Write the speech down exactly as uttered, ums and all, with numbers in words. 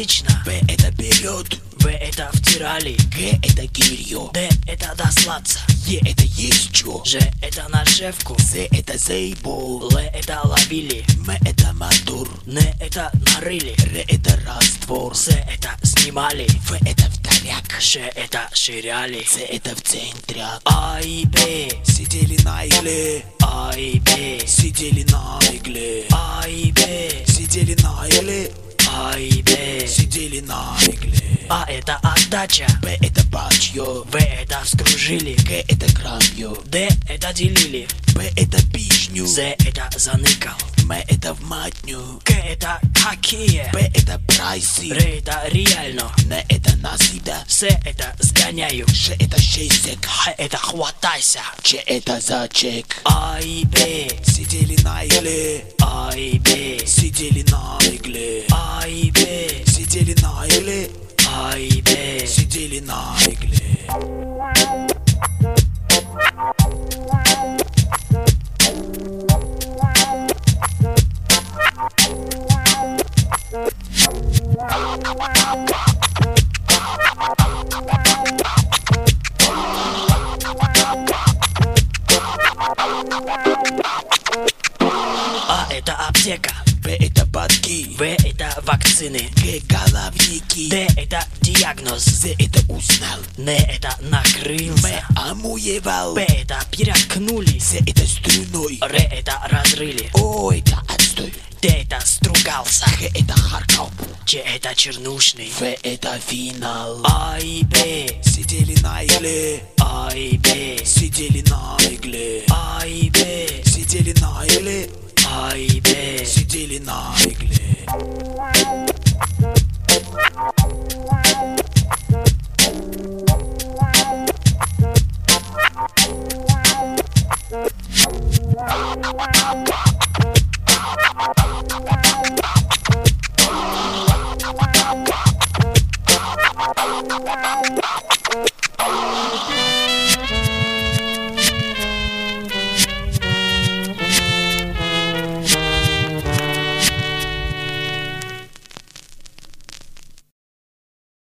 отлично. Б это берет. В это втирали. Г это гирью. Д это дослаться. Е это есть чё. Ж это нашивку. З это заебол. Л это ловили. М это мотор. Н это нарыли. Р это раствор. С это снимали. Ф это вторяк. Ш это ширяли. Ц это в центре. А и Б. Сидели на игле. А и Б. Сидели на игле. А и Б. Сидели на игле. А и Б. Сидели на игле. А это отдача. Б это бачье. В это вскружили. Г это грамью. Д это делили. П это пишню. З это заныкал. М это в матню. К это какие. П это прайсы. Р это реально. Н это насыда. С это сгоняю. Ш это шестик. Х это хватайся. Ч это зачек. А и Б. Сидели на игле. А и Б. Сидели на игле. А и Б. Сидели на игле. А и Б. Сидели на игле. А это аптека. Б это бабки. В это вакцины. Г головники. Д это диагноз. З это узнал. Н это М накрылся. омуевал. П это переткнули. З это струной. Р это разрыли. О это отстой. Т это стругался. Х это харкал. Ч это чернушный. Ф это финал. А и Б. Сидели на игле. А и Б. Сидели на игле. А и Б. Сидели на игле. А и Б. Сидели на игле. Wow.